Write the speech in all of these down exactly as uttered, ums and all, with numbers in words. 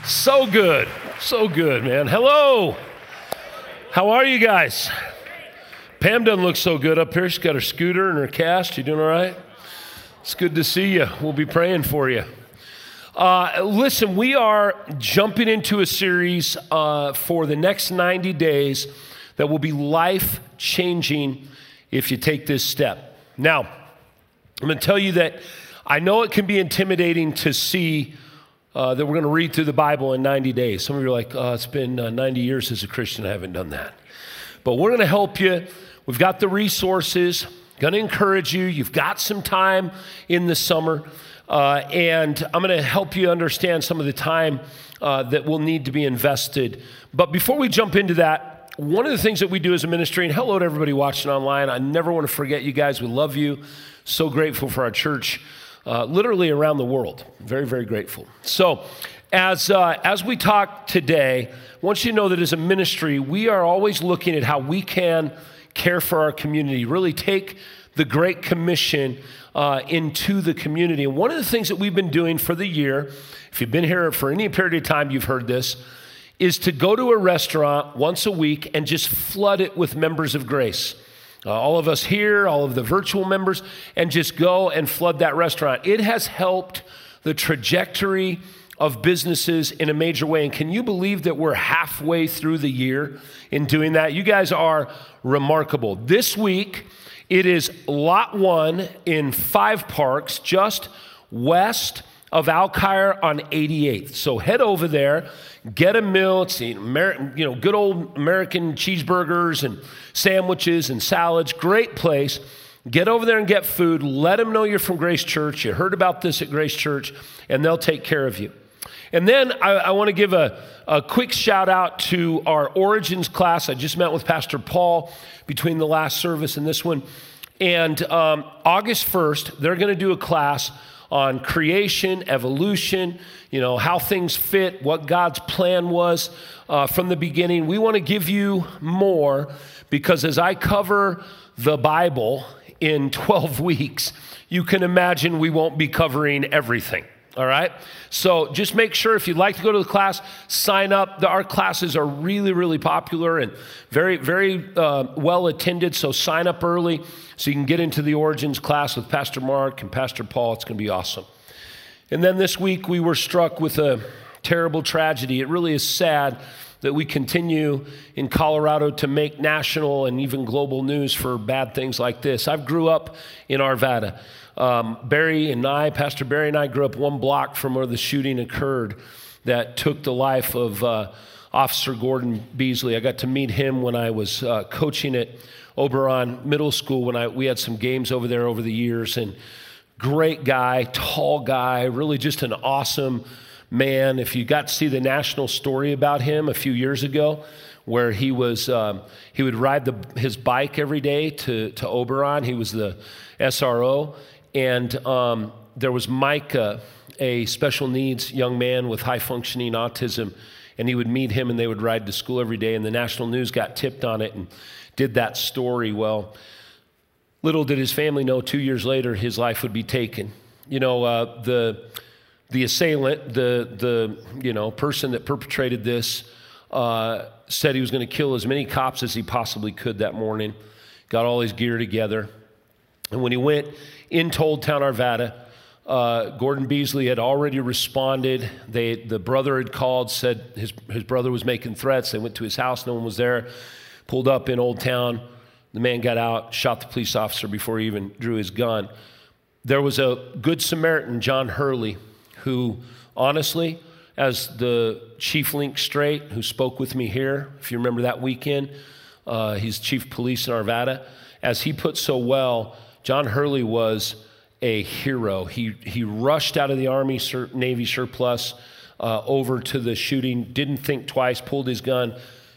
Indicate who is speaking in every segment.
Speaker 1: So good. So good, man. Hello. How are you guys? Pam doesn't look so good up here. She's got her scooter and her cast. You doing all right? It's good to see you. We'll be praying for you. Uh, listen, we are jumping into a series uh, for the next ninety days that will be life-changing if you take this step. Now, I'm going to tell you that I know it can be intimidating to see uh, that we're going to read through the Bible in ninety days. Some of you are like, oh, it's been uh, ninety years as a Christian. I haven't done that. But we're going to help you. We've got the resources. Going to encourage you. You've got some time in the summer. Uh, and I'm going to help you understand some of the time uh, that will need to be invested. But before we jump into that, one of the things that we do as a ministry, and hello to everybody watching online. I never want to forget you guys. We love you. So grateful for our church, uh, literally around the world. Very, very grateful. So as uh, as we talk today, I want you to know that as a ministry, we are always looking at how we can care for our community, really take the Great Commission uh, into the community. And one of the things that we've been doing for the year, if you've been here for any period of time, you've heard this, is to go to a restaurant once a week and just flood it with members of grace. Uh, all of us here, all of the virtual members, and just go and flood that restaurant. It has helped the trajectory of businesses in a major way. And can you believe that we're halfway through the year in doing that? You guys are remarkable. This week, it is lot one in five parks just west of Alkire on eighty-eighth. So head over there, get a meal. It's you know, good old American cheeseburgers and sandwiches and salads. Great place. Get over there and get food. Let them know you're from Grace Church. You heard about this at Grace Church, and they'll take care of you. And then I, I want to give a, a quick shout out to our Origins class. I just met with Pastor Paul between the last service and this one. And um, August first, they're going to do a class on creation, evolution, you know, how things fit, what God's plan was uh, from the beginning. We want to give you more because as I cover the Bible in twelve weeks, you can imagine we won't be covering everything. All right? So just make sure if you'd like to go to the class, sign up. The, our classes are really, really popular and very, very uh, well attended. So sign up early so you can get into the Origins class with Pastor Mark and Pastor Paul. It's going to be awesome. And then this week we were struck with a terrible tragedy. It really is sad that we continue in Colorado to make national and even global news for bad things like this. I grew up in Arvada. Um, Barry and I, Pastor Barry and I grew up one block from where the shooting occurred that took the life of uh, Officer Gordon Beasley. I got to meet him when I was uh, coaching at Oberon Middle School when I we had some games over there over the years. And great guy, tall guy, really just an awesome man. If you got to see the national story about him a few years ago, where he was, um, he would ride the, his bike every day to, to Oberon. He was the S R O. And um, there was Micah, a special needs young man with high-functioning autism, and he would meet him, and they would ride to school every day, and the national news got tipped on it and did that story. Well, little did his family know, two years later, his life would be taken. You know, uh, the the assailant, the the you know person that perpetrated this, uh, said he was going to kill as many cops as he possibly could that morning, got all his gear together, and when he went into Old Town Arvada, uh, Gordon Beasley had already responded. They, the brother had called, said his, his brother was making threats. They went to his house, no one was there, pulled up in Old Town. The man got out, shot the police officer before he even drew his gun. There was a good Samaritan, John Hurley, who honestly, as the chief link straight, who spoke with me here, if you remember that weekend, uh, he's chief of police in Arvada, as he put so well, John Hurley was a hero. He he rushed out of the Army, sur- Navy surplus uh, over to the shooting, didn't think twice, pulled his gun,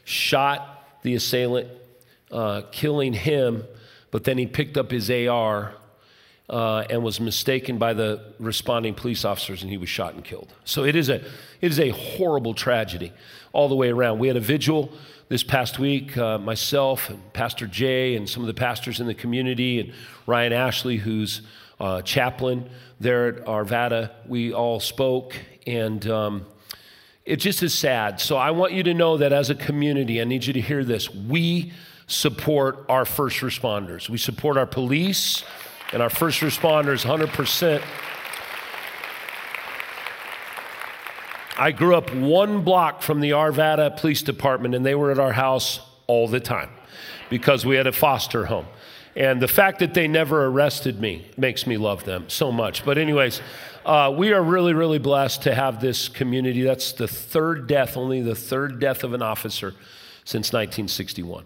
Speaker 1: shot the assailant, uh, killing him, but then he picked up his A R uh, and was mistaken by the responding police officers, and he was shot and killed. So it is a it is a horrible tragedy all the way around. We had a vigil this past week, uh, myself and Pastor Jay and some of the pastors in the community and Ryan Ashley, who's uh, chaplain there at Arvada, we all spoke, and um, it just is sad. So I want you to know that as a community, I need you to hear this. We support our first responders. We support our police and our first responders one hundred percent. I grew up one block from the Arvada Police Department, and they were at our house all the time because we had a foster home. And the fact that they never arrested me makes me love them so much. But anyways, uh, we are really, really blessed to have this community. That's the third death, only the third death of an officer since nineteen sixty-one.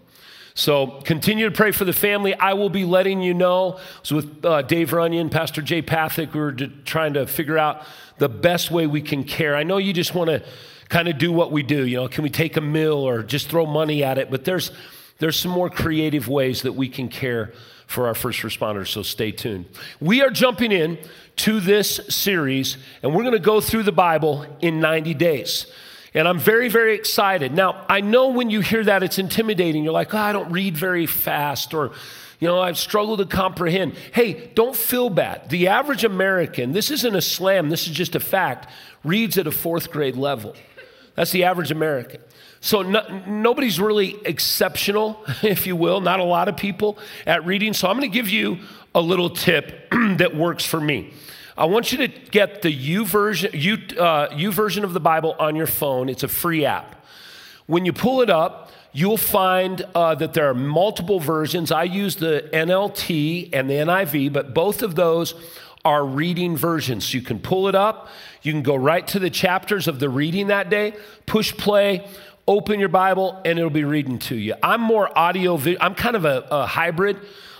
Speaker 1: So continue to pray for the family. I will be letting you know. I was with uh, Dave Runyon, Pastor Jay Pathick. We were d- trying to figure out the best way we can care. I know you just want to kind of do what we do. You know, can we take a meal or just throw money at it? But there's there's some more creative ways that we can care for our first responders, so stay tuned. We are jumping in to this series, and we're going to go through the Bible in ninety days. And I'm very, very excited. Now, I know when you hear that, it's intimidating. You're like, oh, I don't read very fast, or, you know, I've struggled to comprehend. Hey, don't feel bad. The average American, this isn't a slam, this is just a fact, reads at a fourth grade level. That's the average American. So no, nobody's really exceptional, if you will, not a lot of people at reading. So I'm going to give you a little tip that works for me. I want you to get the U version, U, uh, U version of the Bible on your phone. It's a free app. When you pull it up, you'll find uh, that there are multiple versions. I use the N L T and the N I V, but both of those are reading versions. You can pull it up. You can go right to the chapters of the reading that day, push play, open your Bible, and it'll be reading to you. I'm more audio, I'm kind of a, a hybrid.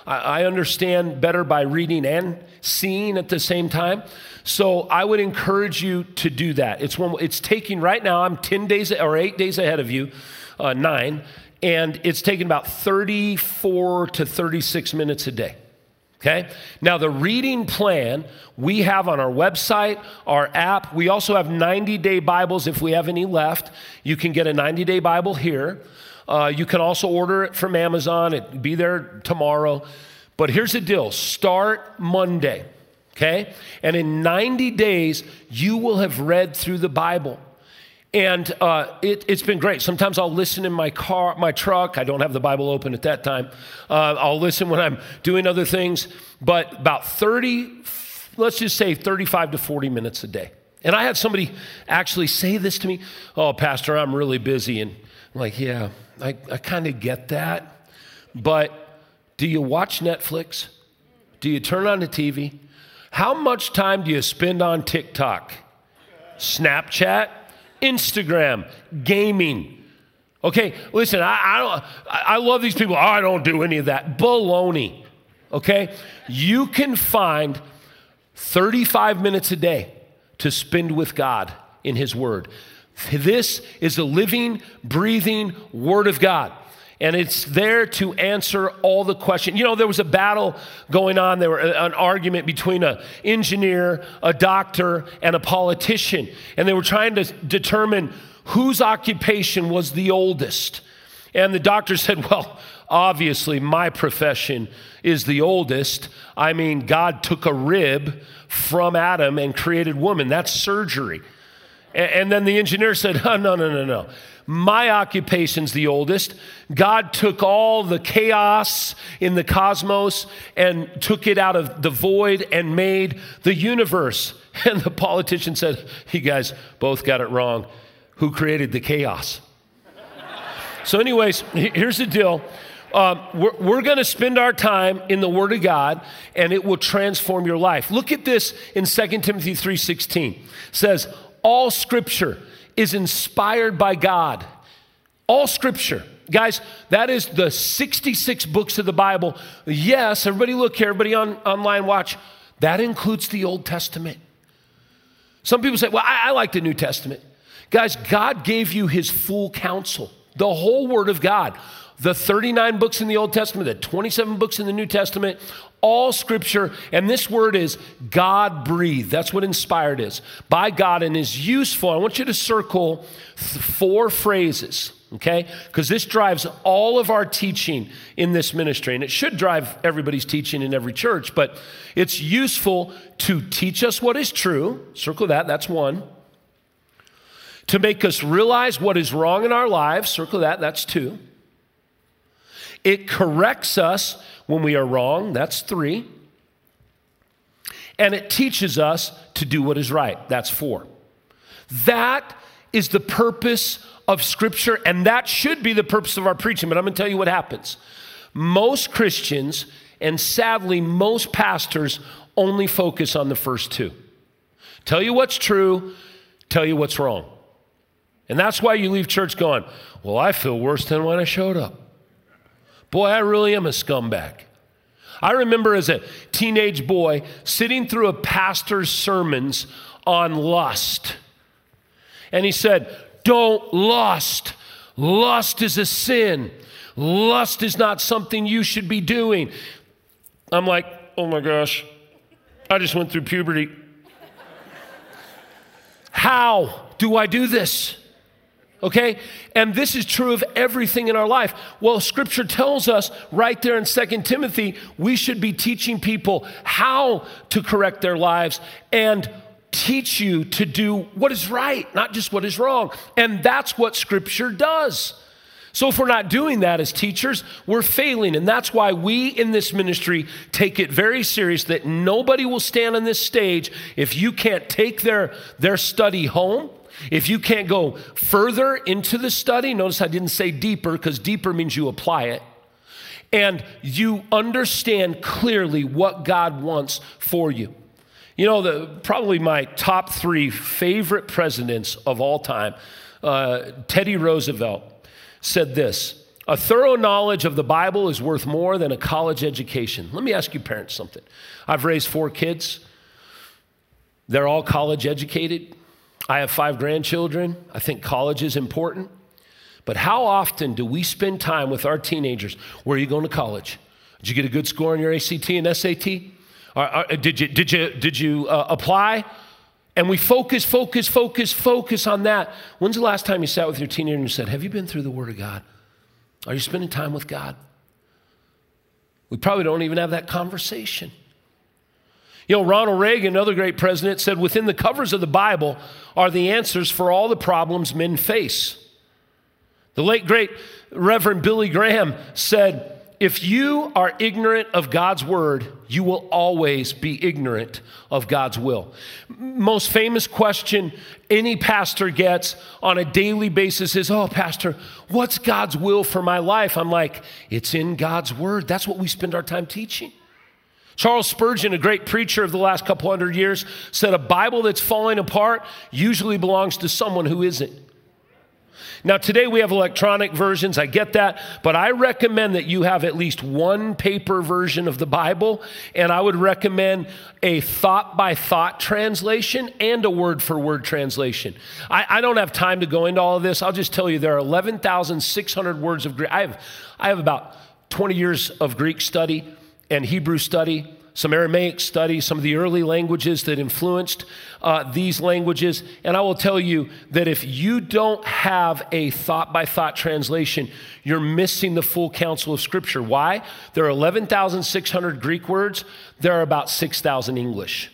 Speaker 1: I understand better by reading and seeing at the same time. So I would encourage you to do that. It's one, it's taking right now, I'm ten days or eight days ahead of you, uh, nine, and it's taking about thirty-four to thirty-six minutes a day. Okay? Now the reading plan we have on our website, our app. We also have ninety-day Bibles if we have any left. You can get a ninety-day Bible here. Uh, you can also order it from Amazon. It'll be there tomorrow. But here's the deal. Start Monday, okay? And in ninety days, you will have read through the Bible. And uh, it, it's been great. Sometimes I'll listen in my car, my truck. I don't have the Bible open at that time. Uh, I'll listen when I'm doing other things. But about thirty, let's just say thirty-five to forty minutes a day. And I had somebody actually say this to me. Oh, Pastor, I'm really busy. And I'm like, yeah, I, I kind of get that. But do you watch Netflix? Do you turn on the T V? How much time do you spend on TikTok, Snapchat, Instagram, gaming? Okay, listen, I, I, don't, I love these people. Oh, I don't do any of that. Baloney, okay? You can find thirty-five minutes a day to spend with God in His Word. This is the living, breathing Word of God. And it's there to answer all the questions. You know, there was a battle going on. There was an argument between an engineer, a doctor, and a politician. And they were trying to determine whose occupation was the oldest. And the doctor said, well, obviously my profession is the oldest. I mean, God took a rib from Adam and created woman. That's surgery. And then the engineer said, oh, no, no, no, no. My occupation's the oldest. God took all the chaos in the cosmos and took it out of the void and made the universe. And the politician said, you guys both got it wrong. Who created the chaos? So anyways, here's the deal. Uh, we're we're going to spend our time in the Word of God, and it will transform your life. Look at this in Second Timothy three sixteen. It says, all Scripture is inspired by God. All Scripture. Guys, that is the sixty-six books of the Bible. Yes, everybody look here, everybody on online watch. That includes the Old Testament. Some people say, well, I, I like the New Testament. Guys, God gave you His full counsel, the whole Word of God. The thirty-nine books in the Old Testament, the twenty-seven books in the New Testament, all Scripture, and this word is God-breathed. That's what inspired is, by God, and is useful. I want you to circle th- four phrases, okay? Because this drives all of our teaching in this ministry, and it should drive everybody's teaching in every church, but it's useful to teach us what is true. Circle that, that's one. to make us realize what is wrong in our lives. Circle that, that's two. It corrects us when we are wrong. That's three. And it teaches us to do what is right. That's four. That is the purpose of Scripture, and that should be the purpose of our preaching. But I'm going to tell you what happens. Most Christians, and sadly most pastors, only focus on the first two. Tell you what's true, tell you what's wrong. And that's why you leave church going, well, I feel worse than when I showed up. Boy, I really am a scumbag. I remember as a teenage boy sitting through a pastor's sermons on lust. And he said, don't lust. Lust is a sin. Lust is not something you should be doing. I'm like, oh my gosh, I just went through puberty. How do I do this? Okay? And this is true of everything in our life. Well, Scripture tells us right there in Second Timothy, we should be teaching people how to correct their lives and teach you to do what is right, not just what is wrong. And that's what Scripture does. So if we're not doing that as teachers, we're failing. And that's why we in this ministry take it very serious that nobody will stand on this stage if you can't take their, their study home. If you can't go further into the study, notice I didn't say deeper, because deeper means you apply it, and you understand clearly what God wants for you. You know, the, probably my top three favorite presidents of all time, uh, Teddy Roosevelt said this: a thorough knowledge of the Bible is worth more than a college education. Let me ask you parents something. I've raised four kids. They're all college educated. I have five grandchildren. I think college is important. But how often do we spend time with our teenagers? Where are you going to college? Did you get a good score on your A C T and S A T? Or, or, did you, did you, did you uh, apply? And we focus, focus, focus, focus on that. When's the last time you sat with your teenager and you said, have you been through the Word of God? Are you spending time with God? We probably don't even have that conversation. You know, Ronald Reagan, another great president, said within the covers of the Bible are the answers for all the problems men face. The late, great Reverend Billy Graham said, if you are ignorant of God's word, you will always be ignorant of God's will. Most famous question any pastor gets on a daily basis is, oh, pastor, what's God's will for my life? I'm like, it's in God's word. That's what we spend our time teaching. Charles Spurgeon, a great preacher of the last couple hundred years, said a Bible that's falling apart usually belongs to someone who isn't. Now, today we have electronic versions. I get that. But I recommend that you have at least one paper version of the Bible. And I would recommend a thought-by-thought translation and a word-for-word translation. I, I don't have time to go into all of this. I'll just tell you there are eleven thousand six hundred words of Greek. I have, I have about twenty years of Greek study and Hebrew study, some Aramaic study, some of the early languages that influenced uh, these languages. And I will tell you that if you don't have a thought-by-thought translation, you're missing the full counsel of Scripture. Why? There are eleven thousand six hundred Greek words. There are about six thousand English.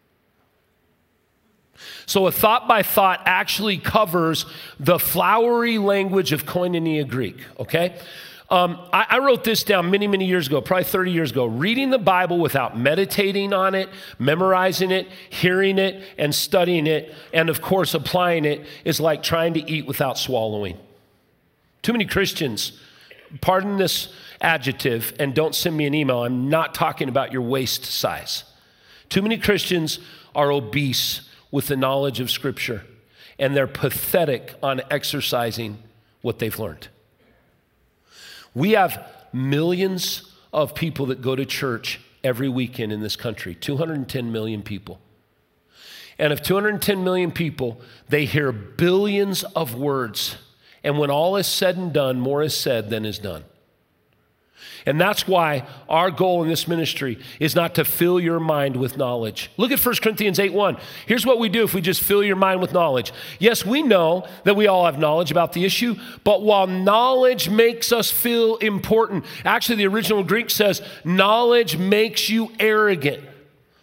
Speaker 1: So a thought-by-thought actually covers the flowery language of Koinonia Greek, okay? Um, I, I wrote this down many, many years ago, probably thirty years ago. Reading the Bible without meditating on it, memorizing it, hearing it, and studying it, and of course applying it, is like trying to eat without swallowing. Too many Christians, pardon this adjective, and don't send me an email. I'm not talking about your waist size. Too many Christians are obese with the knowledge of Scripture, and they're pathetic on exercising what they've learned. We have millions of people that go to church every weekend in this country, two hundred ten million people. And of two hundred ten million people, they hear billions of words. And when all is said and done, more is said than is done. And that's why our goal in this ministry is not to fill your mind with knowledge. Look at First Corinthians eight one. Here's what we do if we just fill your mind with knowledge. Yes, we know that we all have knowledge about the issue, but while knowledge makes us feel important, actually the original Greek says, knowledge makes you arrogant.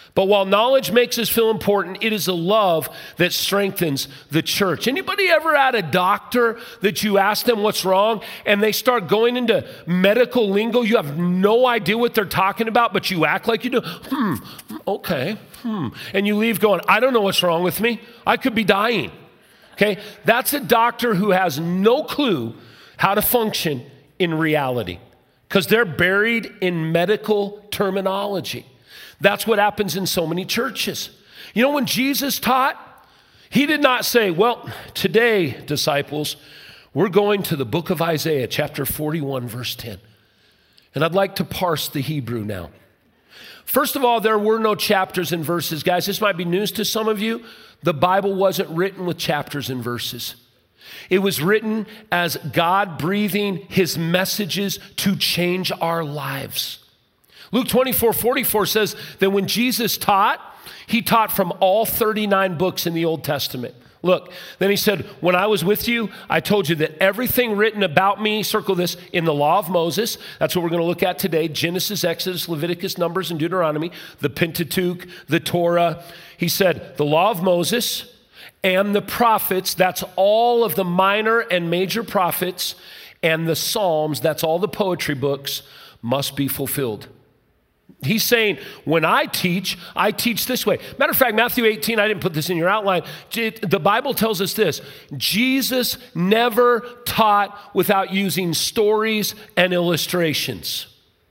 Speaker 1: But while knowledge makes us feel important, it is a love that strengthens the church. Anybody ever had a doctor that you ask them what's wrong and they start going into medical lingo? You have no idea what they're talking about, but you act like you do. Hmm, okay, hmm. And you leave going, I don't know what's wrong with me. I could be dying. Okay, that's a doctor who has no clue how to function in reality because they're buried in medical terminology. That's what happens in so many churches. You know, when Jesus taught, he did not say, well, today, disciples, we're going to the book of Isaiah, chapter forty-one, verse ten. And I'd like to parse the Hebrew now. First of all, there were no chapters and verses. Guys, this might be news to some of you. The Bible wasn't written with chapters and verses. It was written as God breathing his messages to change our lives. Luke twenty-four forty-four says that when Jesus taught, he taught from all thirty-nine books in the Old Testament. Look, then he said, when I was with you, I told you that everything written about me, circle this, in the law of Moses, that's what we're going to look at today, Genesis, Exodus, Leviticus, Numbers, and Deuteronomy, the Pentateuch, the Torah. He said, the law of Moses and the prophets, that's all of the minor and major prophets, and the Psalms, that's all the poetry books, must be fulfilled. He's saying, when I teach, I teach this way. Matter of fact, Matthew eighteen, I didn't put this in your outline. The Bible tells us this. Jesus never taught without using stories and illustrations.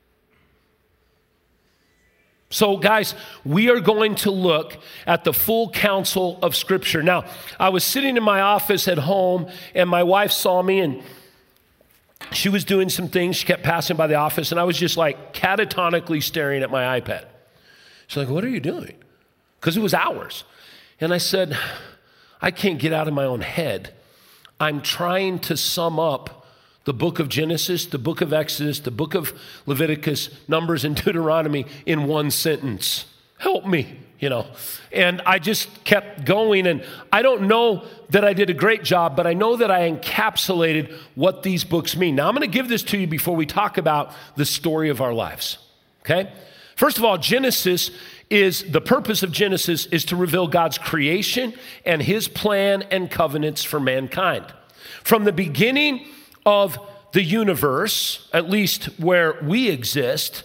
Speaker 1: So guys, we are going to look at the full counsel of Scripture. Now, I was sitting in my office at home, and my wife saw me, and she was doing some things. She kept passing by the office, and I was just like catatonically staring at my iPad. She's like, what are you doing? Because it was hours. And I said, I can't get out of my own head. I'm trying to sum up the book of Genesis, the book of Exodus, the book of Leviticus, Numbers, and Deuteronomy in one sentence. Help me. You know, and I just kept going, and I don't know that I did a great job, but I know that I encapsulated what these books mean. Now, I'm going to give this to you before we talk about the story of our lives, okay? First of all, Genesis is, the purpose of Genesis is to reveal God's creation and his plan and covenants for mankind. From the beginning of the universe, at least where we exist,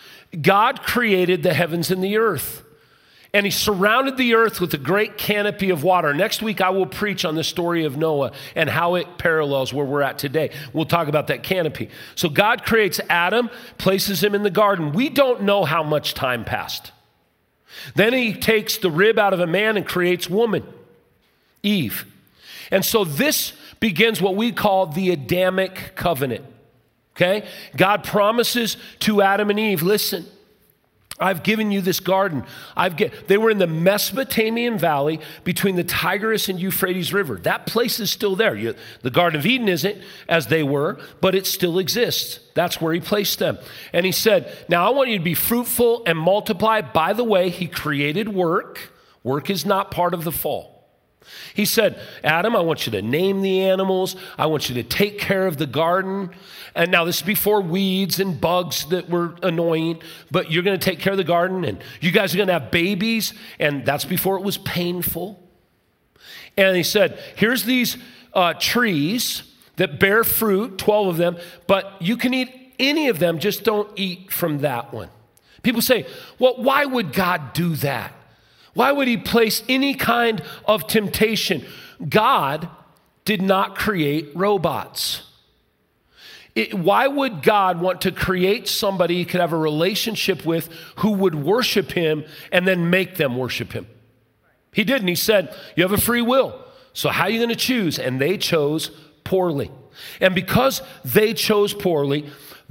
Speaker 1: God created the heavens and the earth. And he surrounded the earth with a great canopy of water. Next week, I will preach on the story of Noah and how it parallels where we're at today. We'll talk about that canopy. So God creates Adam, places him in the garden. We don't know how much time passed. Then he takes the rib out of a man and creates woman, Eve. And so this begins what we call the Adamic covenant, okay? God promises to Adam and Eve, listen, I've given you this garden. I've get, they were in the Mesopotamian valley between the Tigris and Euphrates River. That place is still there. You, the Garden of Eden isn't as they were, but it still exists. That's where he placed them. And he said, now I want you to be fruitful and multiply. By the way, he created work. Work is not part of the fall. He said, Adam, I want you to name the animals. I want you to take care of the garden. And now this is before weeds and bugs that were annoying, but you're going to take care of the garden, and you guys are going to have babies, and that's before it was painful. And he said, here's these uh, trees that bear fruit, twelve of them, but you can eat any of them, just don't eat from that one. People say, well, why would God do that? Why would he place any kind of temptation? God did not create robots. It, why would God want to create somebody he could have a relationship with who would worship him and then make them worship him? He didn't. He said, you have a free will. So how are you going to choose? And they chose poorly. And because they chose poorly,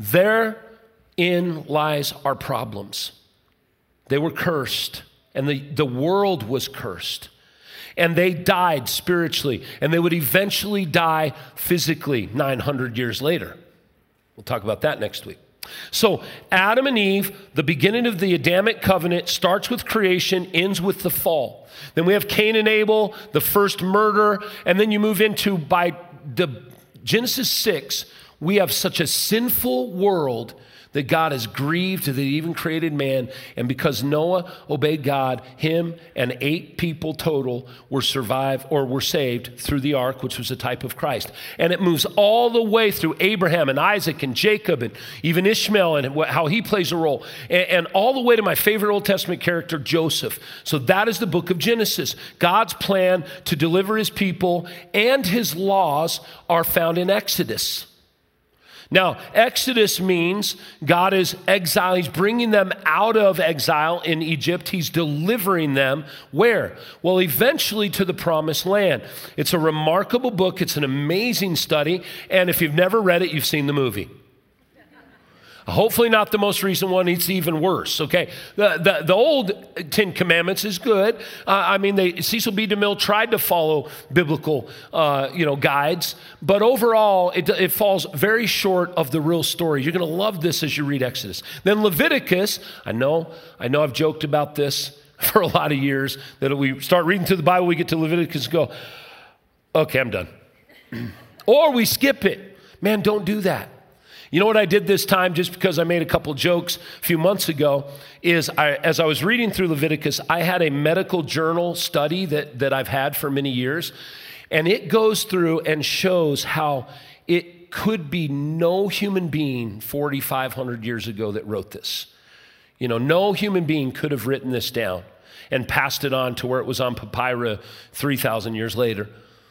Speaker 1: therein lies our problems. They were cursed. And the, the world was cursed. And they died spiritually. And they would eventually die physically nine hundred years later. We'll talk about that next week. So Adam and Eve, the beginning of the Adamic covenant, starts with creation, ends with the fall. Then we have Cain and Abel, the first murder. And then you move into, by the Genesis six, we have such a sinful world that God is grieved that he even created man. And because Noah obeyed God, him and eight people total were survived or were saved through the ark, which was a type of Christ. And it moves all the way through Abraham and Isaac and Jacob and even Ishmael and how he plays a role. And, and all the way to my favorite Old Testament character, Joseph. So that is the book of Genesis. God's plan to deliver his people and his laws are found in Exodus. Now, Exodus means God is exile. He's bringing them out of exile in Egypt. He's delivering them where? Well, eventually to the promised land. It's a remarkable book. It's an amazing study. And if you've never read it, you've seen the movie. Hopefully not the most recent one. It's even worse, okay? The, the, the old Ten Commandments is good. Uh, I mean, they, Cecil B. DeMille tried to follow biblical, uh, you know, guides, but overall, it, it falls very short of the real story. You're going to love this as you read Exodus. Then Leviticus, I know, I know I've joked about this for a lot of years, that we start reading through the Bible, we get to Leviticus and go, okay, I'm done. Or we skip it. Man, don't do that. You know what I did this time, just because I made a couple jokes a few months ago, is I, as I was reading through Leviticus, I had a medical journal study that, that I've had for many years, and it goes through and shows how it could be no human being forty-five hundred years ago that wrote this. You know, no human being could have written this down and passed it on to where it was on papyrus three thousand years later.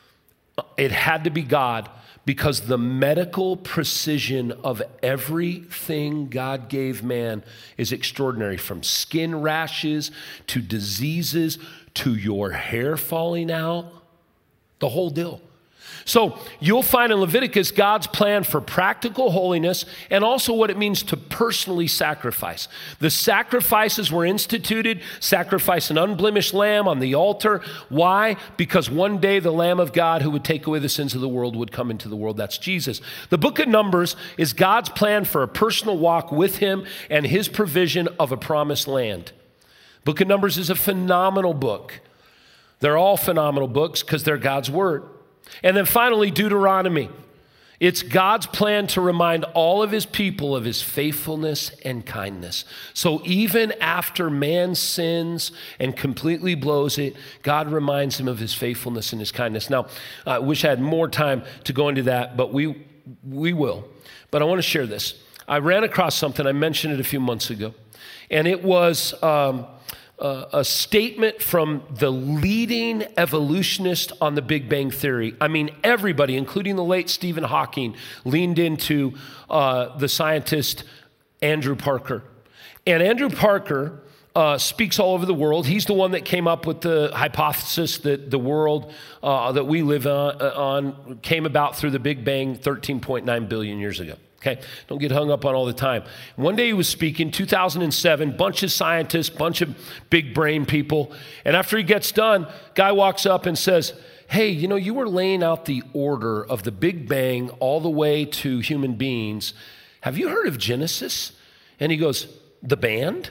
Speaker 1: It had to be God. Because the medical precision of everything God gave man is extraordinary, from skin rashes to diseases to your hair falling out, the whole deal. So you'll find in Leviticus God's plan for practical holiness and also what it means to personally sacrifice. The sacrifices were instituted, sacrifice an unblemished lamb on the altar. Why? Because one day the Lamb of God who would take away the sins of the world would come into the world. That's Jesus. The book of Numbers is God's plan for a personal walk with him and his provision of a promised land. Book of Numbers is a phenomenal book. They're all phenomenal books because they're God's word. And then finally, Deuteronomy. It's God's plan to remind all of his people of his faithfulness and kindness. So even after man sins and completely blows it, God reminds him of his faithfulness and his kindness. Now, I wish I had more time to go into that, but we we will. But I want to share this. I ran across something. I mentioned it a few months ago. And it was Um, Uh, a statement from the leading evolutionist on the Big Bang Theory. I mean, everybody, including the late Stephen Hawking, leaned into uh, the scientist Andrew Parker. And Andrew Parker uh, speaks all over the world. He's the one that came up with the hypothesis that the world uh, that we live on, uh, on came about through the Big Bang thirteen point nine billion years ago. Okay, don't get hung up on all the time. One day he was speaking, two thousand seven, bunch of scientists, bunch of big brain people. And after he gets done, guy walks up and says, hey, you know, you were laying out the order of the Big Bang all the way to human beings. Have you heard of Genesis? And he goes, the band?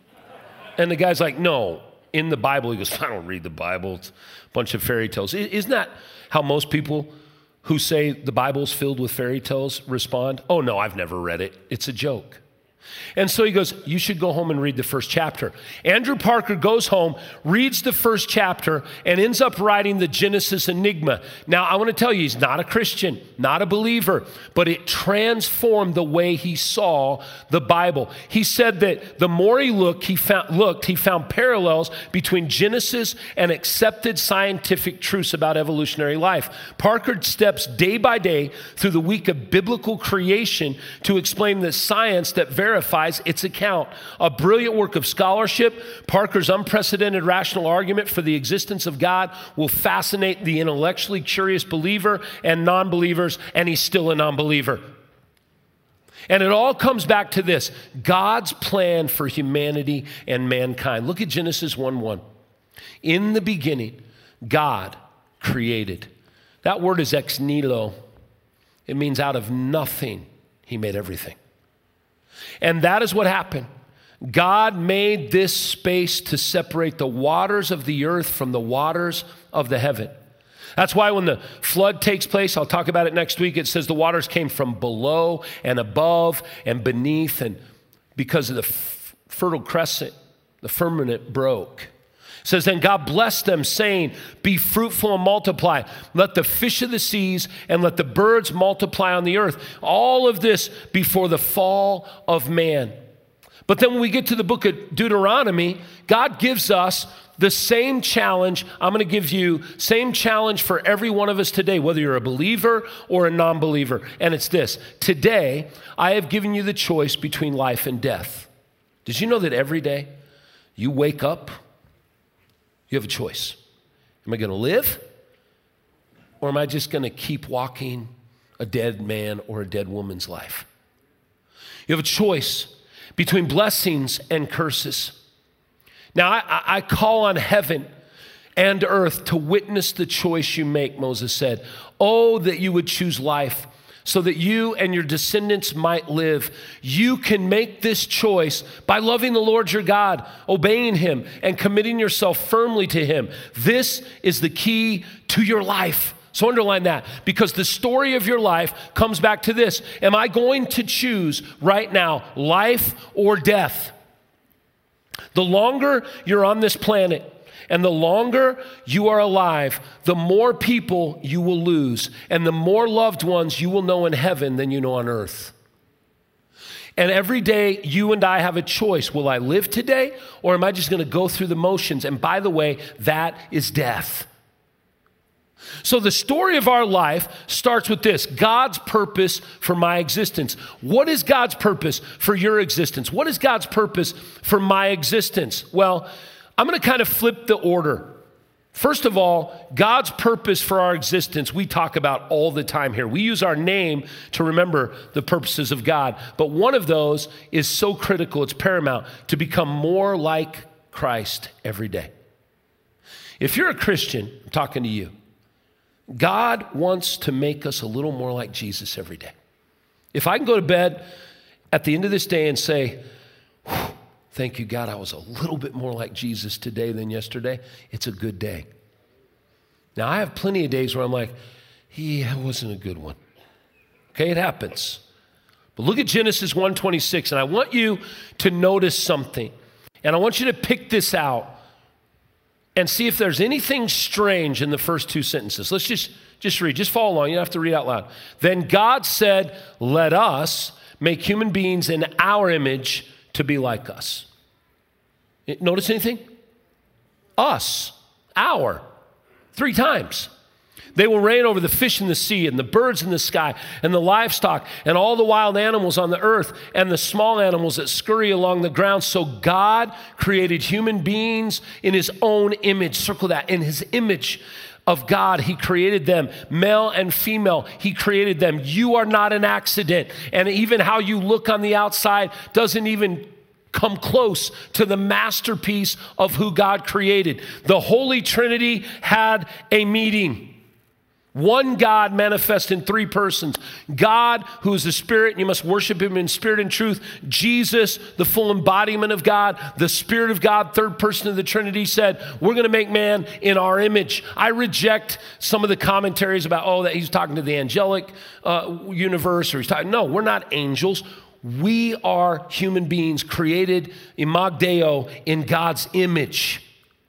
Speaker 1: And the guy's like, no, in the Bible. He goes, I don't read the Bible. It's a bunch of fairy tales. Isn't that how most people who say the Bible's filled with fairy tales respond? Oh, no, I've never read it. It's a joke. And so he goes, you should go home and read the first chapter. Andrew Parker goes home, reads the first chapter, and ends up writing the Genesis Enigma. Now, I want to tell you, he's not a Christian, not a believer, but it transformed the way he saw the Bible. He said that the more he looked, he found, looked, he found parallels between Genesis and accepted scientific truths about evolutionary life. Parker steps day by day through the week of biblical creation to explain the science that verifies its account. A brilliant work of scholarship, Parker's unprecedented rational argument for the existence of God will fascinate the intellectually curious believer and non-believers, and he's still a non-believer. And it all comes back to this: God's plan for humanity and mankind. Look at Genesis one one. In the beginning, God created. That word is ex nihilo. It means out of nothing, he made everything. And that is what happened. God made this space to separate the waters of the earth from the waters of the heaven. That's why when the flood takes place, I'll talk about it next week, it says the waters came from below and above and beneath, and because of the f- fertile crescent, the firmament broke. It says, then God blessed them, saying, be fruitful and multiply. Let the fish of the seas and let the birds multiply on the earth. All of this before the fall of man. But then when we get to the book of Deuteronomy, God gives us the same challenge I'm going to give you, same challenge for every one of us today, whether you're a believer or a non-believer. And it's this: today, I have given you the choice between life and death. Did you know that every day you wake up, you have a choice? Am I going to live? Or am I just going to keep walking a dead man or a dead woman's life? You have a choice between blessings and curses. Now, I, I call on heaven and earth to witness the choice you make, Moses said. Oh, that you would choose life so that you and your descendants might live. You can make this choice by loving the Lord your God, obeying him, and committing yourself firmly to him. This is the key to your life. So underline that, because the story of your life comes back to this. Am I going to choose right now life or death? The longer you're on this planet and the longer you are alive, the more people you will lose and the more loved ones you will know in heaven than you know on earth. And every day you and I have a choice. Will I live today, or am I just going to go through the motions? And by the way, that is death. So the story of our life starts with this: God's purpose for my existence. What is God's purpose for your existence? What is God's purpose for my existence? Well, I'm going to kind of flip the order. First of all, God's purpose for our existence, we talk about all the time here. We use our name to remember the purposes of God. But one of those is so critical, it's paramount, to become more like Christ every day. If you're a Christian, I'm talking to you. God wants to make us a little more like Jesus every day. If I can go to bed at the end of this day and say, thank you, God, I was a little bit more like Jesus today than yesterday, it's a good day. Now, I have plenty of days where I'm like, yeah, it wasn't a good one. Okay, it happens. But look at Genesis one twenty-six, and I want you to notice something. And I want you to pick this out and see if there's anything strange in the first two sentences. Let's just, just read. Just follow along. You don't have to read out loud. Then God said, let us make human beings in our image to be like us. Notice anything? Us. Our. Three times. They will reign over the fish in the sea and the birds in the sky and the livestock and all the wild animals on the earth and the small animals that scurry along the ground. So God created human beings in his own image. Circle that. In his image of God, he created them. Male and female, he created them. You are not an accident. And even how you look on the outside doesn't even come close to the masterpiece of who God created. The Holy Trinity had a meeting. One God manifest in three persons. God, who is the Spirit, and you must worship him in spirit and truth. Jesus, the full embodiment of God. The Spirit of God, third person of the Trinity, said, we're going to make man in our image. I reject some of the commentaries about, oh, that he's talking to the angelic uh, universe, or he's talking, no, we're not angels. We are human beings created, imag Deo, in God's image.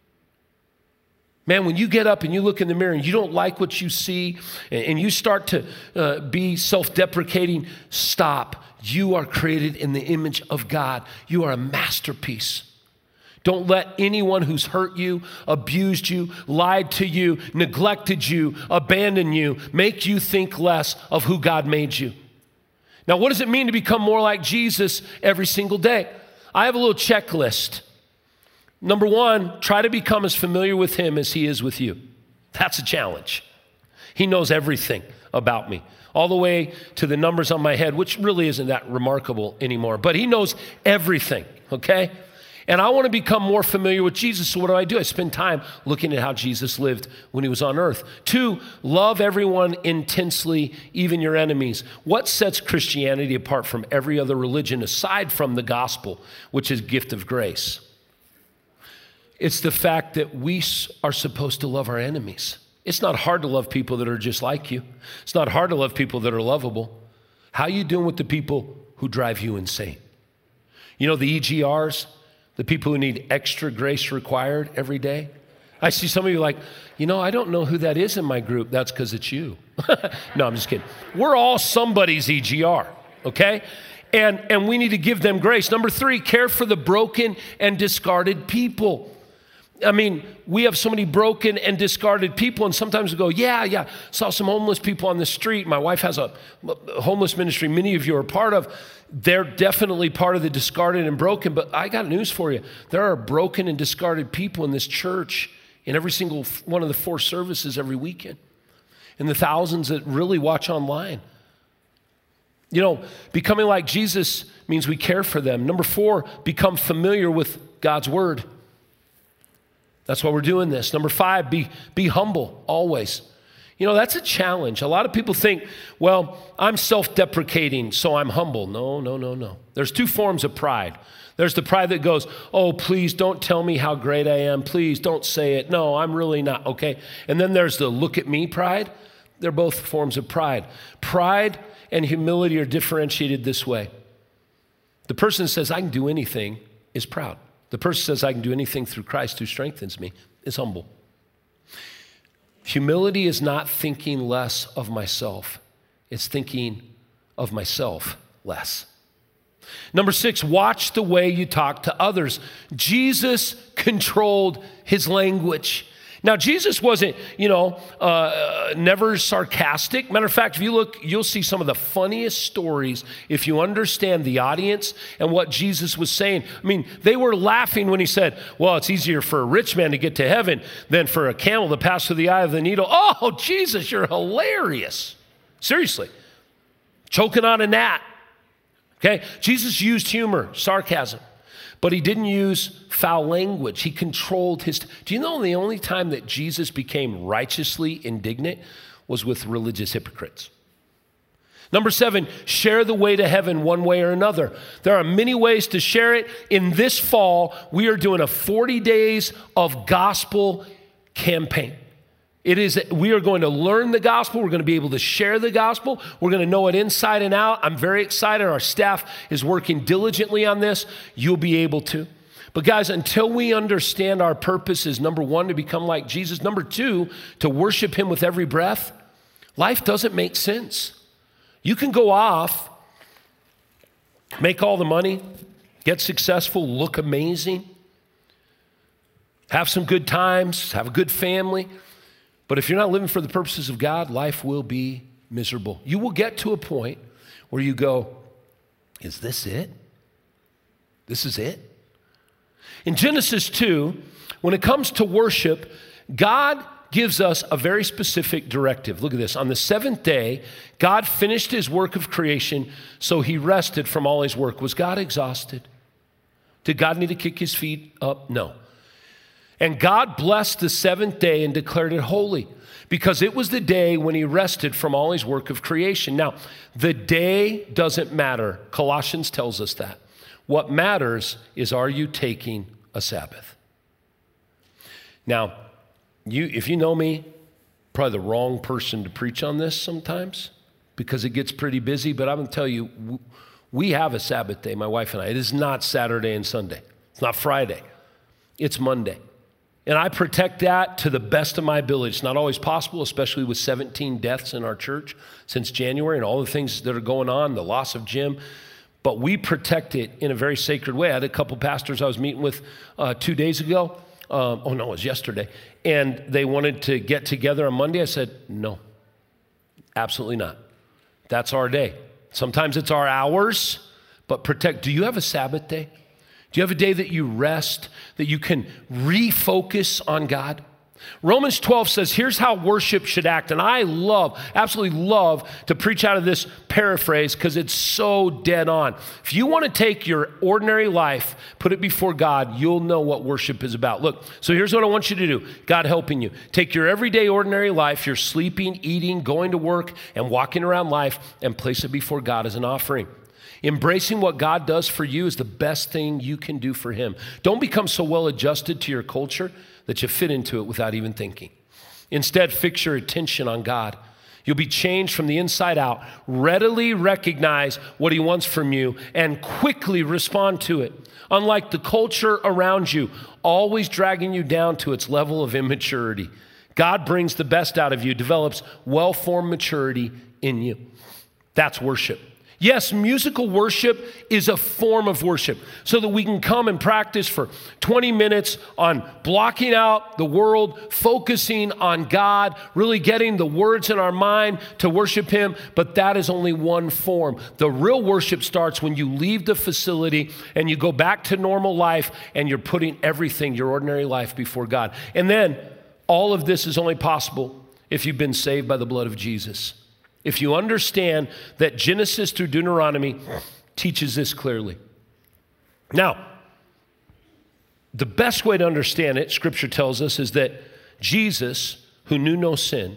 Speaker 1: Man, when you get up and you look in the mirror and you don't like what you see and you start to uh, be self-deprecating, stop. You are created in the image of God. You are a masterpiece. Don't let anyone who's hurt you, abused you, lied to you, neglected you, abandoned you, make you think less of who God made you. Now, what does it mean to become more like Jesus every single day? I have a little checklist. Number one, try to become as familiar with him as he is with you. That's a challenge. He knows everything about me, all the way to the numbers on my head, which really isn't that remarkable anymore, but he knows everything, okay? And I want to become more familiar with Jesus, so what do I do? I spend time looking at how Jesus lived when he was on earth. Two, love everyone intensely, even your enemies. What sets Christianity apart from every other religion aside from the gospel, which is gift of grace? It's the fact that we are supposed to love our enemies. It's not hard to love people that are just like you. It's not hard to love people that are lovable. How are you doing with the people who drive you insane? You know, the E G Rs, the people who need extra grace required every day. I see some of you like, you know, I don't know who that is in my group. That's because it's you. No, I'm just kidding. We're all somebody's E G R, okay? And, and we need to give them grace. Number three, care for the broken and discarded people. I mean, we have so many broken and discarded people, and sometimes we go, yeah, yeah, saw some homeless people on the street. My wife has a homeless ministry many of you are part of. They're definitely part of the discarded and broken, but I got news for you. There are broken and discarded people in this church in every single one of the four services every weekend, and the thousands that really watch online. You know, becoming like Jesus means we care for them. Number four, become familiar with God's word. That's why we're doing this. Number five, be, be humble always. You know, that's a challenge. A lot of people think, well, I'm self-deprecating, so I'm humble. No, no, no, no. There's two forms of pride. There's the pride that goes, oh, please don't tell me how great I am. Please don't say it. No, I'm really not, okay? And then there's the look at me pride. They're both forms of pride. Pride and humility are differentiated this way. The person that says, I can do anything, is proud. The person says, I can do anything through Christ who strengthens me, is humble. Humility is not thinking less of myself. It's thinking of myself less. Number six, watch the way you talk to others. Jesus controlled his language. Now, Jesus wasn't, you know, uh, never sarcastic. Matter of fact, if you look, you'll see some of the funniest stories if you understand the audience and what Jesus was saying. I mean, they were laughing when he said, well, it's easier for a rich man to get to heaven than for a camel to pass through the eye of the needle. Oh, Jesus, you're hilarious. Seriously. Choking on a gnat. Okay? Jesus used humor, sarcasm. But he didn't use foul language. He controlled his... Do you know the only time that Jesus became righteously indignant was with religious hypocrites? Number seven, share the way to heaven one way or another. There are many ways to share it. In this fall, we are doing a forty days of gospel campaign. It is, we are going to learn the gospel. We're going to be able to share the gospel. We're going to know it inside and out. I'm very excited. Our staff is working diligently on this. You'll be able to. But guys, until we understand our purpose is, number one, to become like Jesus. Number two, to worship him with every breath. Life doesn't make sense. You can go off, make all the money, get successful, look amazing, have some good times, have a good family. But if you're not living for the purposes of God, life will be miserable. You will get to a point where you go, is this it? This is it? In Genesis two, when it comes to worship, God gives us a very specific directive. Look at this. On the seventh day, God finished his work of creation, so he rested from all his work. Was God exhausted? Did God need to kick his feet up? No. And God blessed the seventh day and declared it holy, because it was the day when he rested from all his work of creation. Now, the day doesn't matter. Colossians tells us that. What matters is, are you taking a Sabbath? Now, you, if you know me, probably the wrong person to preach on this sometimes, because it gets pretty busy, but I'm going to tell you, we have a Sabbath day, my wife and I. It is not Saturday and Sunday. It's not Friday. It's Monday. And I protect that to the best of my ability. It's not always possible, especially with seventeen deaths in our church since January and all the things that are going on, the loss of Jim. But we protect it in a very sacred way. I had a couple pastors I was meeting with uh, two days ago. Um, oh, no, it was yesterday. And they wanted to get together on Monday. I said, no, absolutely not. That's our day. Sometimes it's our hours, but protect. Do you have a Sabbath day? Do you have a day that you rest, that you can refocus on God? Romans twelve says, here's how worship should act. And I love, absolutely love to preach out of this paraphrase because it's so dead on. If you want to take your ordinary life, put it before God, you'll know what worship is about. Look, so here's what I want you to do. God helping you. Take your everyday ordinary life, you're sleeping, eating, going to work, and walking around life, and place it before God as an offering. Embracing what God does for you is the best thing you can do for him. Don't become so well adjusted to your culture that you fit into it without even thinking. Instead, fix your attention on God. You'll be changed from the inside out. Readily recognize what he wants from you and quickly respond to it. Unlike the culture around you, always dragging you down to its level of immaturity. God brings the best out of you, develops well-formed maturity in you. That's worship. Yes, musical worship is a form of worship so that we can come and practice for twenty minutes on blocking out the world, focusing on God, really getting the words in our mind to worship him, but that is only one form. The real worship starts when you leave the facility and you go back to normal life and you're putting everything, your ordinary life, before God. And then all of this is only possible if you've been saved by the blood of Jesus. If you understand that Genesis through Deuteronomy teaches this clearly. Now, the best way to understand it, Scripture tells us, is that Jesus, who knew no sin,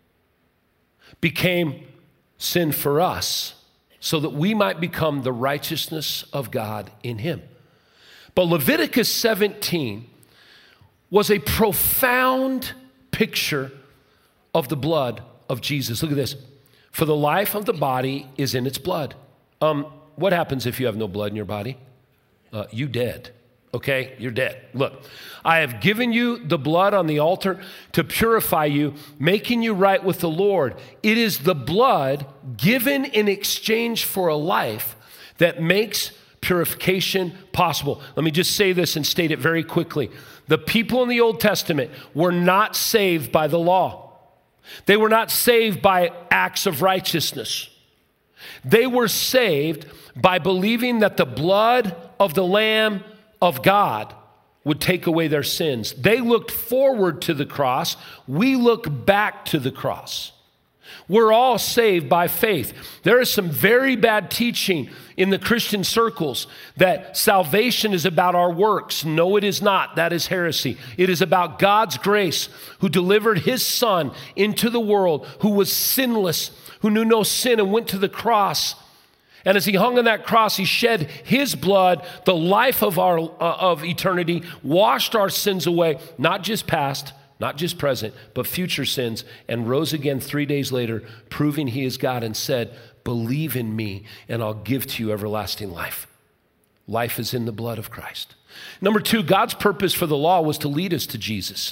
Speaker 1: became sin for us so that we might become the righteousness of God in him. But Leviticus seventeen was a profound picture of the blood of Jesus. Look at this. For the life of the body is in its blood. Um, what happens if you have no blood in your body? Uh, you dead, okay? You're dead. Look, I have given you the blood on the altar to purify you, making you right with the Lord. It is the blood given in exchange for a life that makes purification possible. Let me just say this and state it very quickly. The people in the Old Testament were not saved by the law. They were not saved by acts of righteousness. They were saved by believing that the blood of the Lamb of God would take away their sins. They looked forward to the cross. We look back to the cross. We're all saved by faith. There is some very bad teaching in the Christian circles that salvation is about our works. No, it is not. That is heresy. It is about God's grace, who delivered his Son into the world, who was sinless, who knew no sin, and went to the cross. And as he hung on that cross, he shed his blood, the life of our uh, of eternity, washed our sins away, not just past, not just present, but future sins, and rose again three days later, proving he is God, and said, believe in me, and I'll give to you everlasting life. Life is in the blood of Christ. Number two, God's purpose for the law was to lead us to Jesus.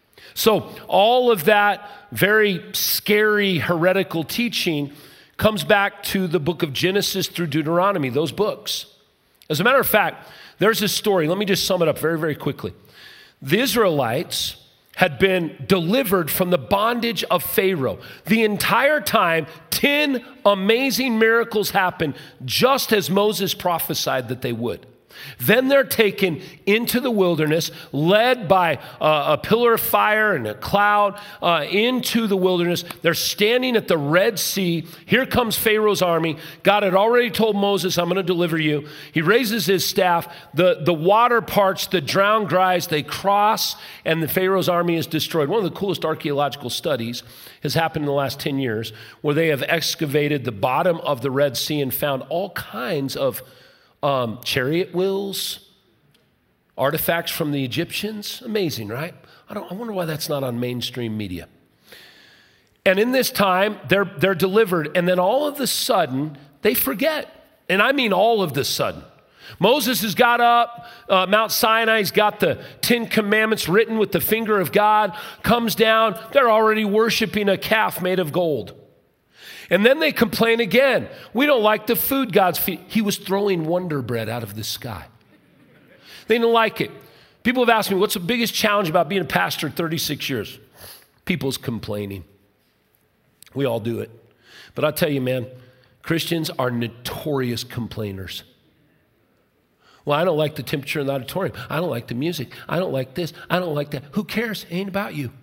Speaker 1: So all of that very scary heretical teaching comes back to the book of Genesis through Deuteronomy, those books. As a matter of fact, there's a story. Let me just sum it up very, very quickly. The Israelites had been delivered from the bondage of Pharaoh. The entire time, ten amazing miracles happened, just as Moses prophesied that they would. Then they're taken into the wilderness, led by uh, a pillar of fire and a cloud uh, into the wilderness. They're standing at the Red Sea. Here comes Pharaoh's army. God had already told Moses, I'm going to deliver you. He raises his staff. The, the water parts, the drowned dries, they cross, and the Pharaoh's army is destroyed. One of the coolest archaeological studies has happened in the last ten years, where they have excavated the bottom of the Red Sea and found all kinds of Um, chariot wheels, artifacts from the Egyptians. Amazing, right? I don't. I wonder why that's not on mainstream media. And in this time, they're they're delivered, and then all of a sudden, they forget. And I mean all of the sudden. Moses has got up, uh, Mount Sinai's got the Ten Commandments written with the finger of God, comes down, they're already worshiping a calf made of gold. And then they complain again. We don't like the food God's feeding. He was throwing Wonder Bread out of the sky. They didn't like it. People have asked me, what's the biggest challenge about being a pastor thirty-six years? People's complaining. We all do it. But I'll tell you, man, Christians are notorious complainers. Well, I don't like the temperature in the auditorium. I don't like the music. I don't like this. I don't like that. Who cares? It ain't about you.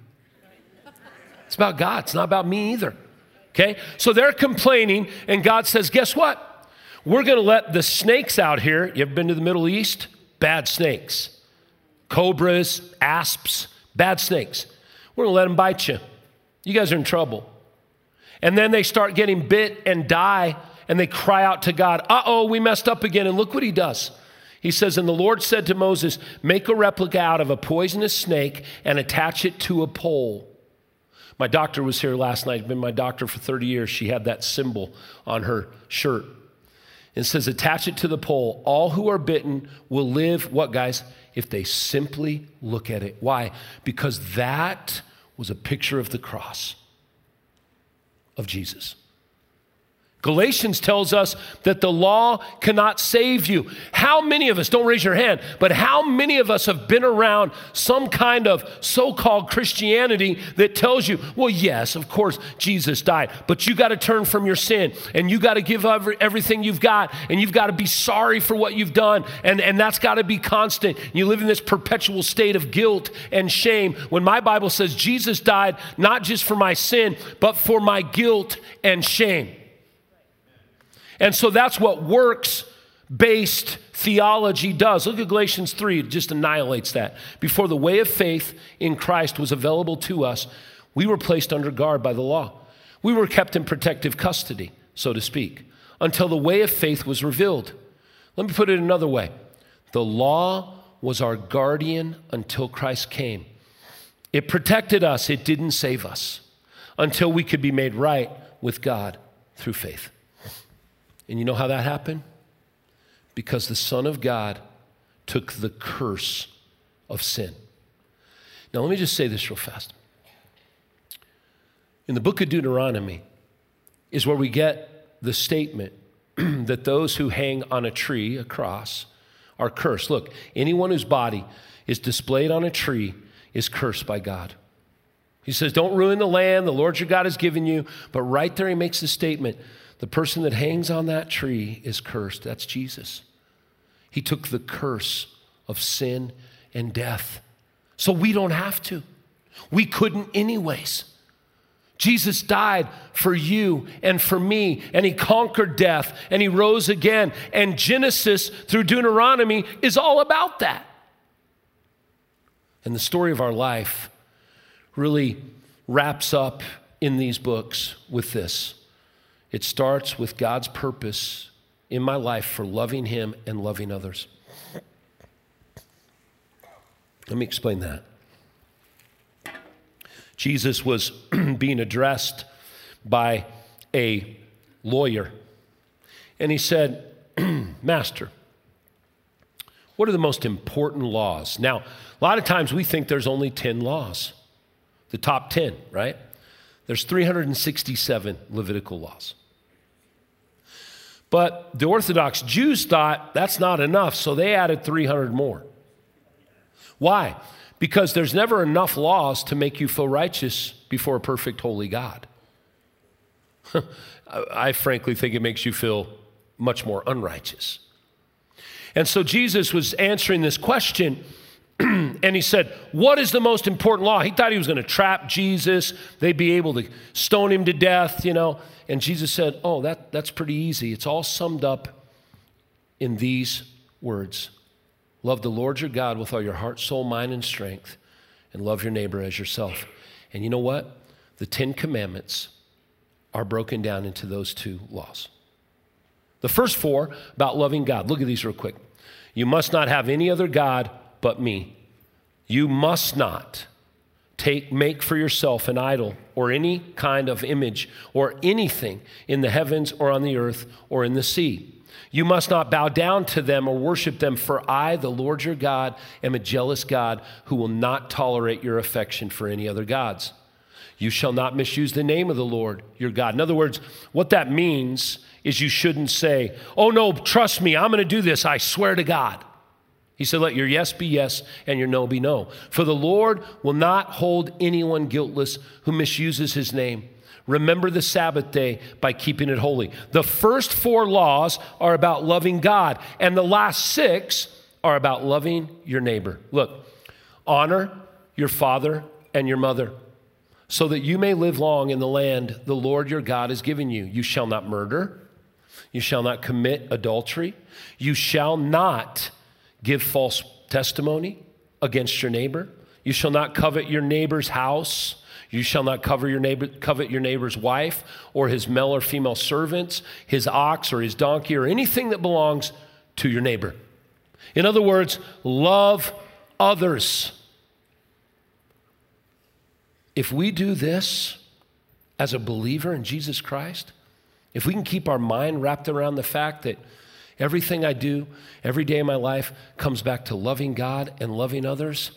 Speaker 1: It's about God. It's not about me either. Okay, so they're complaining, and God says, guess what? We're going to let the snakes out here. You ever been to the Middle East? Bad snakes. Cobras, asps, bad snakes. We're going to let them bite you. You guys are in trouble. And then they start getting bit and die, and they cry out to God, uh-oh, we messed up again. And look what he does. He says, and the Lord said to Moses, make a replica out of a poisonous snake and attach it to a pole. My doctor was here last night, been my doctor for thirty years. She had that symbol on her shirt. It says, attach it to the pole. All who are bitten will live, what guys? If they simply look at it. Why? Because that was a picture of the cross of Jesus. Galatians tells us that the law cannot save you. How many of us, don't raise your hand, but how many of us have been around some kind of so-called Christianity that tells you, well, yes, of course, Jesus died, but you got to turn from your sin and you got to give every, everything you've got and you've got to be sorry for what you've done and, and that's got to be constant. You live in this perpetual state of guilt and shame when my Bible says Jesus died not just for my sin, but for my guilt and shame. And so that's what works-based theology does. Look at Galatians three, it just annihilates that. Before the way of faith in Christ was available to us, we were placed under guard by the law. We were kept in protective custody, so to speak, until the way of faith was revealed. Let me put it another way. The law was our guardian until Christ came. It protected us, it didn't save us, until we could be made right with God through faith. And you know how that happened? Because the Son of God took the curse of sin. Now, let me just say this real fast. In the book of Deuteronomy is where we get the statement that those who hang on a tree, a cross, are cursed. Look, anyone whose body is displayed on a tree is cursed by God. He says, don't ruin the land the Lord your God has given you. But right there he makes the statement, the person that hangs on that tree is cursed. That's Jesus. He took the curse of sin and death. So we don't have to. We couldn't anyways. Jesus died for you and for me, and he conquered death, and he rose again. And Genesis through Deuteronomy is all about that. And the story of our life really wraps up in these books with this. It starts with God's purpose in my life for loving him and loving others. Let me explain that. Jesus was being addressed by a lawyer, and he said, Master, what are the most important laws? Now, a lot of times we think there's only ten laws, the top ten, right? There's three hundred sixty-seven Levitical laws. But the Orthodox Jews thought that's not enough, so they added three hundred more. Why? Because there's never enough laws to make you feel righteous before a perfect, holy God. I frankly think it makes you feel much more unrighteous. And so Jesus was answering this question, and he said, what is the most important law? He thought he was going to trap Jesus. They'd be able to stone him to death, you know. And Jesus said, oh, that, that's pretty easy. It's all summed up in these words. Love the Lord your God with all your heart, soul, mind, and strength, and love your neighbor as yourself. And you know what? The Ten Commandments are broken down into those two laws. The first four about loving God. Look at these real quick. You must not have any other God but me. You must not take, make for yourself an idol or any kind of image or anything in the heavens or on the earth or in the sea. You must not bow down to them or worship them, for I, the Lord your God, am a jealous God who will not tolerate your affection for any other gods. You shall not misuse the name of the Lord your God. In other words, what that means is you shouldn't say, oh no, trust me, I'm going to do this, I swear to God. He said, let your yes be yes and your no be no. For the Lord will not hold anyone guiltless who misuses his name. Remember the Sabbath day by keeping it holy. The first four laws are about loving God, and the last six are about loving your neighbor. Look, honor your father and your mother, so that you may live long in the land the Lord your God has given you. You shall not murder. You shall not commit adultery. You shall not give false testimony against your neighbor. You shall not covet your neighbor's house. You shall not cover your neighbor, covet your neighbor's wife or his male or female servants, his ox or his donkey, or anything that belongs to your neighbor. In other words, love others. if we do this as a believer in Jesus Christ, if we can keep our mind wrapped around the fact that everything I do, every day of my life comes back to loving God and loving others,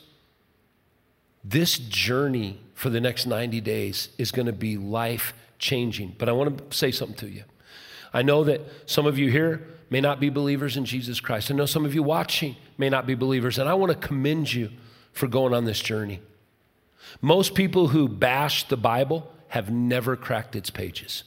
Speaker 1: this journey for the next ninety days is going to be life-changing. But I want to say something to you. I know that some of you here may not be believers in Jesus Christ. I know some of you watching may not be believers, and I want to commend you for going on this journey. Most people who bash the Bible have never cracked its pages.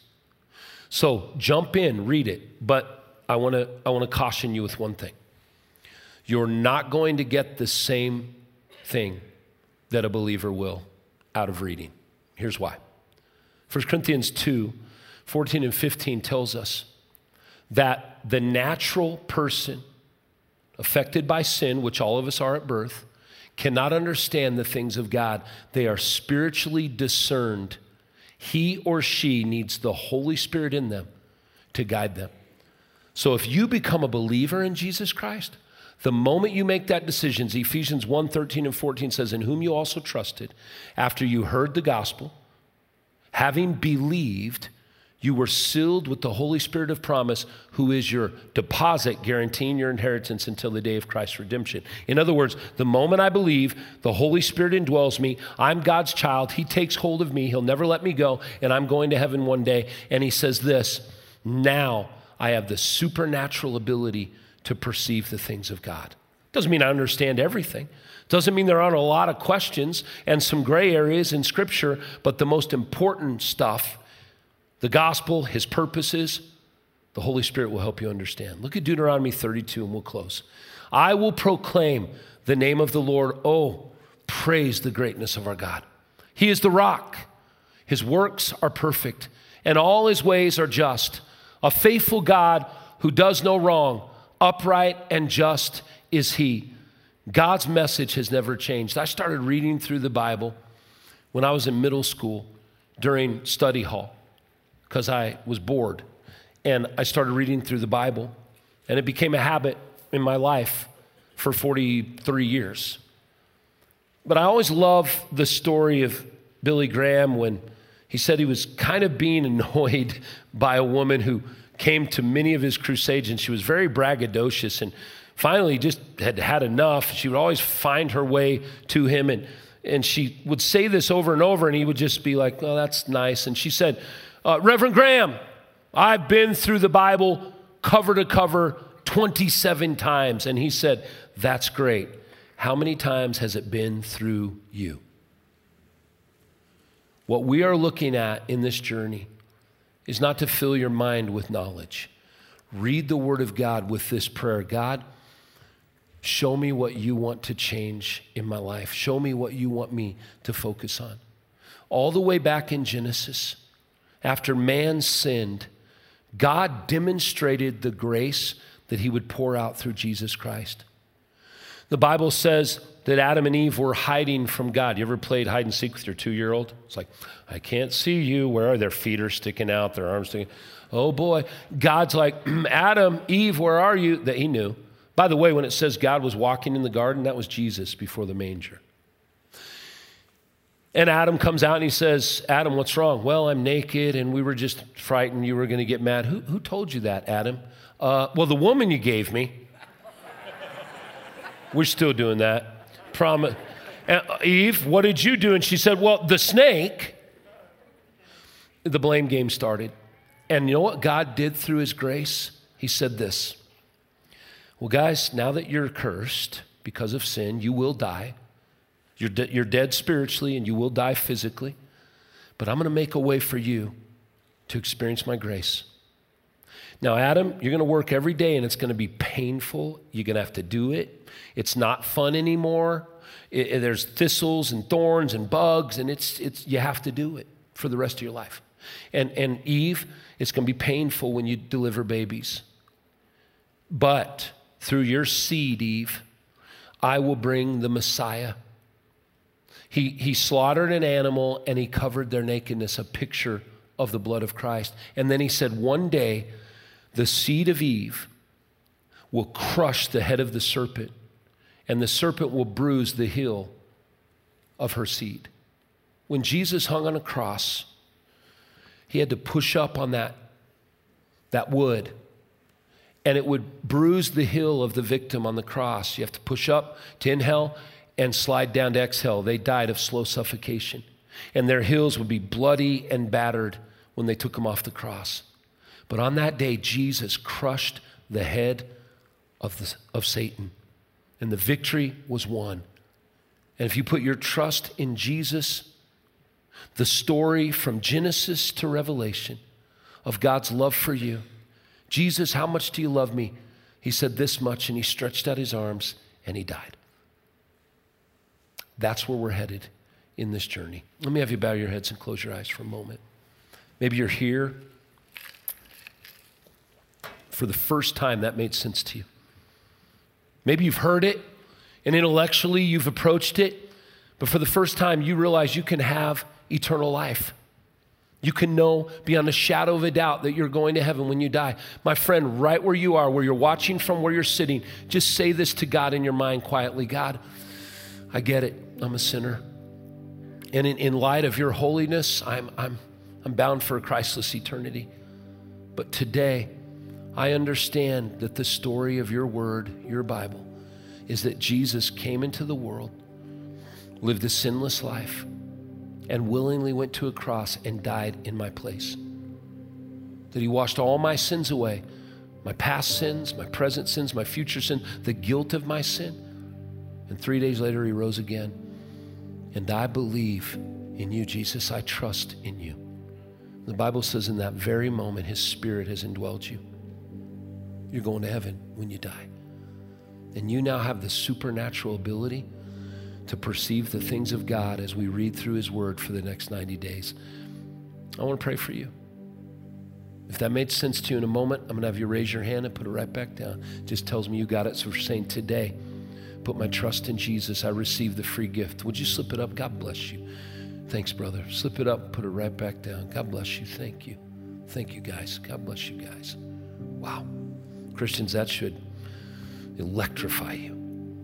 Speaker 1: So jump in, read it, but I want to I want to caution you with one thing. You're not going to get the same thing that a believer will out of reading. Here's why. First Corinthians two, fourteen and fifteen tells us that the natural person affected by sin, which all of us are at birth, cannot understand the things of God. They are spiritually discerned. He or she needs the Holy Spirit in them to guide them. So if you become a believer in Jesus Christ, the moment you make that decision, Ephesians one, thirteen and fourteen says, in whom you also trusted, after you heard the gospel, having believed, you were sealed with the Holy Spirit of promise, who is your deposit guaranteeing your inheritance until the day of Christ's redemption. In other words, the moment I believe, the Holy Spirit indwells me. I'm God's child. He takes hold of me. He'll never let me go, and I'm going to heaven one day. And he says this, now I have the supernatural ability to perceive the things of God. Doesn't mean I understand everything. Doesn't mean there aren't a lot of questions and some gray areas in Scripture, but the most important stuff, the gospel, his purposes, the Holy Spirit will help you understand. Look at Deuteronomy thirty-two and we'll close. I will proclaim the name of the Lord. Oh, praise the greatness of our God. He is the rock. His works are perfect and all his ways are just. A faithful God who does no wrong, upright and just is he. God's message has never changed. I started reading through the Bible when I was in middle school during study hall, because I was bored. And I started reading through the Bible, and it became a habit in my life for forty-three years. But I always love the story of Billy Graham when he said he was kind of being annoyed by a woman who came to many of his crusades, and she was very braggadocious, and finally just had had enough. She would always find her way to him, and, and she would say this over and over, and he would just be like, oh, that's nice. And she said, Uh, Reverend Graham, I've been through the Bible cover to cover twenty-seven times. And he said, that's great. How many times has it been through you? What we are looking at in this journey is not to fill your mind with knowledge. Read the Word of God with this prayer. God, show me what you want to change in my life. Show me what you want me to focus on. All the way back in Genesis, after man sinned, God demonstrated the grace that he would pour out through Jesus Christ. The Bible says that Adam and Eve were hiding from God. You ever played hide and seek with your two-year-old? It's like, I can't see you. Where are their feet are sticking out, their arms sticking out. Oh boy. God's like, Adam, Eve, where are you? That he knew. By the way, when it says God was walking in the garden, that was Jesus before the manger. And Adam comes out and he says, Adam, what's wrong? Well, I'm naked and we were just frightened you were going to get mad. Who, who told you that, Adam? Uh, well, the woman you gave me. We're still doing that. Promise. Uh, Eve, what did you do? And she said, well, the snake. The blame game started. And you know what God did through his grace? He said this. Well, guys, now that you're cursed because of sin, you will die. You're, de- you're dead spiritually and you will die physically, but I'm going to make a way for you to experience my grace. Now, Adam, you're going to work every day and it's going to be painful. You're going to have to do it. It's not fun anymore. It, it, there's thistles and thorns and bugs, and it's it's you have to do it for the rest of your life. And, and Eve, it's going to be painful when you deliver babies. But through your seed, Eve, I will bring the Messiah. He, he slaughtered an animal and he covered their nakedness, a picture of the blood of Christ. And then he said, one day, the seed of Eve will crush the head of the serpent, and the serpent will bruise the heel of her seed. when Jesus hung on a cross, he had to push up on that, that wood, and it would bruise the heel of the victim on the cross. You have to push up to inhale and slide down to exhale. They died of slow suffocation, and their heels would be bloody and battered when they took them off the cross. But on that day, Jesus crushed the head of, the, of Satan, and the victory was won. And if you put your trust in Jesus, the story from Genesis to Revelation of God's love for you. Jesus, how much do you love me? He said this much, and he stretched out his arms and he died. That's where we're headed in this journey. Let me have you bow your heads and close your eyes for a moment. Maybe you're here for the first time that made sense to you. Maybe you've heard it and intellectually you've approached it, but for the first time you realize you can have eternal life. You can know beyond a shadow of a doubt that you're going to heaven when you die. My friend, right where you are, where you're watching from, where you're sitting, just say this to God in your mind quietly. God, I get it. I'm a sinner. And in, in light of your holiness, I'm, I'm, I'm bound for a Christless eternity. But today, I understand that the story of your word, your Bible, is that Jesus came into the world, lived a sinless life, and willingly went to a cross and died in my place. That he washed all my sins away, my past sins, my present sins, my future sin, the guilt of my sin. And three days later, he rose again. And I believe in you, Jesus. I trust in you. The Bible says in that very moment, his Spirit has indwelled you. You're going to heaven when you die. And you now have the supernatural ability to perceive the things of God as we read through his word for the next ninety days. I want to pray for you. If that made sense to you in a moment, I'm going to have you raise your hand and put it right back down. It just tells me you got it. So we're saying today, put my trust in Jesus. I receive the free gift. Would you slip it up? God bless you. Thanks, brother. Slip it up, put it right back down. God bless you. Thank you. Thank you, guys. God bless you guys. Wow. Christians, that should electrify you.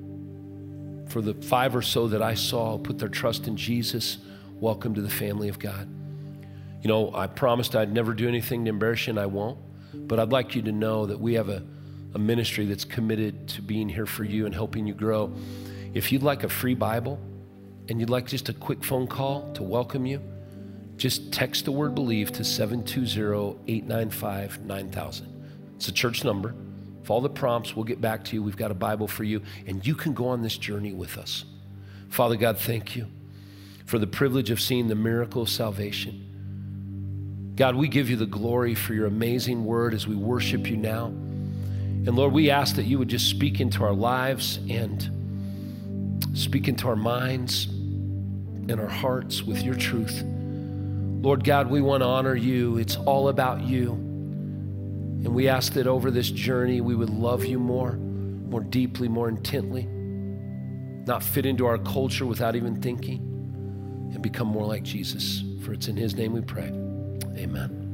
Speaker 1: For the five or so that I saw put their trust in Jesus, welcome to the family of God. You know, I promised I'd never do anything to embarrass you, and I won't. But I'd like you to know that we have a, a ministry that's committed to being here for you and helping you grow. If you'd like a free Bible and you'd like just a quick phone call to welcome you, just text the word BELIEVE to seven two zero, eight nine five, nine thousand. It's a church number. Follow the prompts. We'll get back to you. We've got a Bible for you, and you can go on this journey with us. Father God, thank you for the privilege of seeing the miracle of salvation. God, we give you the glory for your amazing word as we worship you now. And Lord, we ask that you would just speak into our lives and speak into our minds and our hearts with your truth. Lord God, we want to honor you. It's all about you. And we ask that over this journey, we would love you more, more deeply, more intently, not fit into our culture without even thinking, and become more like Jesus. For it's in his name we pray. Amen.